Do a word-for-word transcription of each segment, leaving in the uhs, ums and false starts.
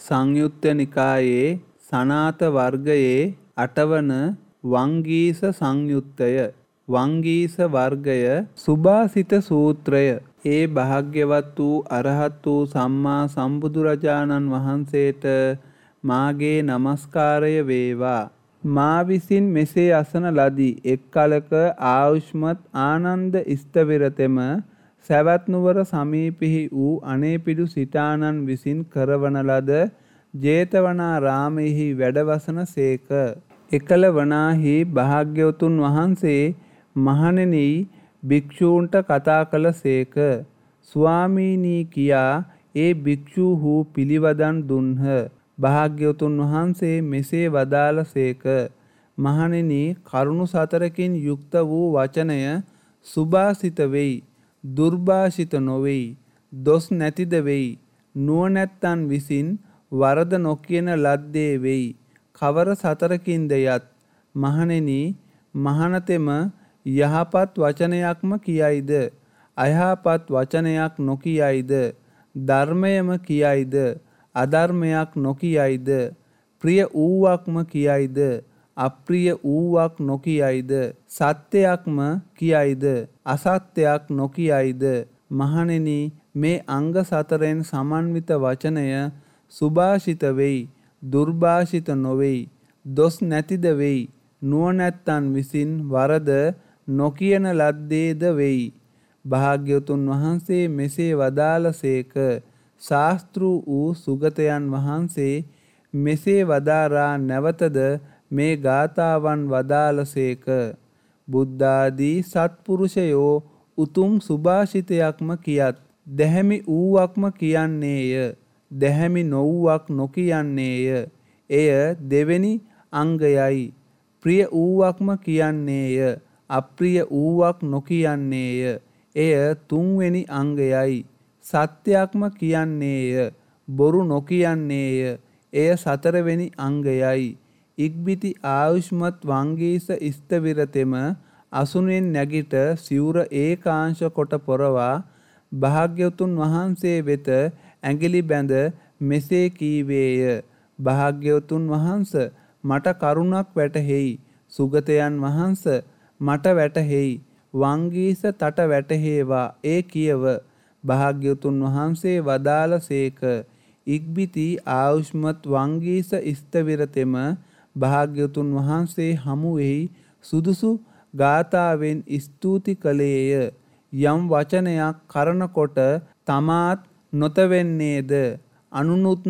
සංයුත්ත නිකායේ සනාත වර්ගයේ අටවන වංගීස සංයුත්තය. වංගීස වර්ගය සුභාසිත සූත්‍රය. ඒ භාග්‍යවත් වූ අරහත් වූ සම්මා සම්බුදුරජාණන් වහන්සේට මාගේ නමස්කාරය වේවා. මා විසින් මෙසේ අසන ලදී. එක් කලක ආයුෂ්මත් ආනන්ද ස්ථවිරතෙම සැවැත් නුවර සමීපෙහි වූ අනේපිඩු සිටානන් විසින් කරවන ලද ජේතවනාරාමයෙහි වැඩවසන සේක. එකල වනාහි භාග්‍යවතුන් වහන්සේ මහණෙනි භික්ෂූන්ට කතා කළ සේක. ස්වාමීනී කියා ඒ භික්ෂූහු පිළිවදන් දුන්හ. භාග්‍යවතුන් වහන්සේ මෙසේ වදාළ සේක. මහණෙනි කරුණු සතරකින් යුක්ත වූ වචනය සුභාසිත වෙයි. දුර්භාෂිත නොවෙයි. දොස් නැතිද වෙයි. නුවණැත්තන් විසින් වරද නොකියන ලද්දේ වෙයි. කවර සතරකින්ද යත් මහණෙනි මහණතෙම යහපත් වචනයක්ම කියයිද අයහපත් වචනයක් නොකියයිද ධර්මයම කියයිද අධර්මයක් නොකියයිද ප්‍රිය ඌවක්ම කියයිද අප්‍රිය ඌවක් නොකියයිද සත්‍යයක්ම කියයිද අසත්‍යයක් නොකියයිද මහණෙනි මේ අංග සතරෙන් සමන්විත වචනය සුභාෂිත වෙයි දුර්භාෂිත නොවෙයි දොස් නැතිද වෙයි නුවණැත්තන් විසින් වරද නොකියන ලද්දේද වෙයි. භාග්‍යවතුන් වහන්සේ මෙසේ වදාළ සේක. ශාස්තෘ වූ සුගතයන් වහන්සේ මෙසේ වදාරා නැවතද මේ ගාථාවන් වදාළ සේක. බුද්ධාදී සත්පුරුෂයෝ උතුම් සුභාෂිතයක්ම කියත් දැහැමි ඌවක්ම කියන්නේය. දැහැමි නොවූවක් නොකියන්නේය. එය දෙවෙනි අංගයයි. ප්‍රිය ඌවක්ම කියන්නේය. අප්‍රිය ඌවක් නොකියන්නේය. එය තුන්වෙනි අංගයයි. සත්‍යයක්ම කියන්නේය. බොරු නොකියන්නේය. එය සතරවෙනි අංගයයි. ඉක්බිති ආයුෂ්මත් වංගීස ස්ථවිරතෙම අසුනෙන් නැගිට සිවුර ඒකාංශ කොට පොරවා භාග්‍යවතුන් වහන්සේ වෙත ඇඟිලි බැඳ මෙසේ කීවේය. භාග්‍යවතුන් වහන්ස මට කරුණක් වැටහෙයි. සුගතයන් වහන්ස මට වැටහෙයි. වංගීස තට වැටහේවා ඒ කියව. භාග්‍යවතුන් වහන්සේ වදාළ සේක. ඉක්බිති ආයුෂ්මත් වංගීස ස්ථවිරතෙම භාග්‍යවතුන් වහන්සේ හමුවෙහි සුදුසු ගාථාවෙන් ස්තුති කළේය. යම් වචනයක් කරනකොට තමාත් නොතවෙන්නේද අනුනුත්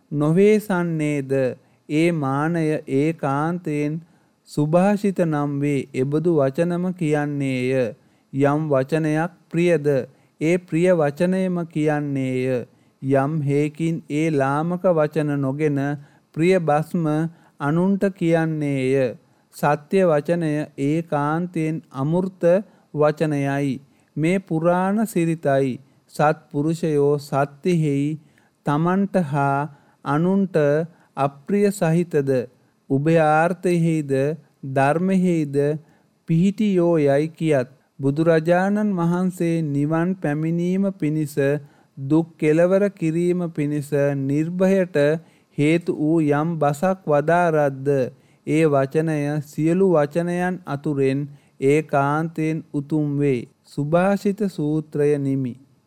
නොවේසන්නේද ඒ මානය ඒකාන්තයෙන් සුභාෂිත නම් වේ. එබඳු වචනම කියන්නේය. යම් වචනයක් ප්‍රියද ඒ ප්‍රිය වචනයම කියන්නේය. යම් හේකින් ඒ ලාමක වචන නොගෙන ප්‍රිය බස්ම අනුන්ට කියන්නේය. සත්‍ය වචනය ඒකාන්තයෙන් අමෘත වචනයයි. මේ පුරාණ සිරිතයි. සත්පුරුෂයෝ සත්‍යෙහි තමන්ට හා අනුන්ට අප්‍රිය සහිතද උභයාර්ථයෙහිද ධර්මයෙහිද පිහිටියෝ යයි කියත් බුදුරජාණන් වහන්සේ නිවන් පැමිණීම පිණිස දුක් කෙලවර කිරීම පිණිස නිර්භයට හේතු වූ යම් බසක් වදාරද්ද ඒ වචනය සියලු වචනයන් අතුරෙන් ඒකාන්තයෙන් උතුම් වේ. සුභාෂිත සූත්‍රය නිමි.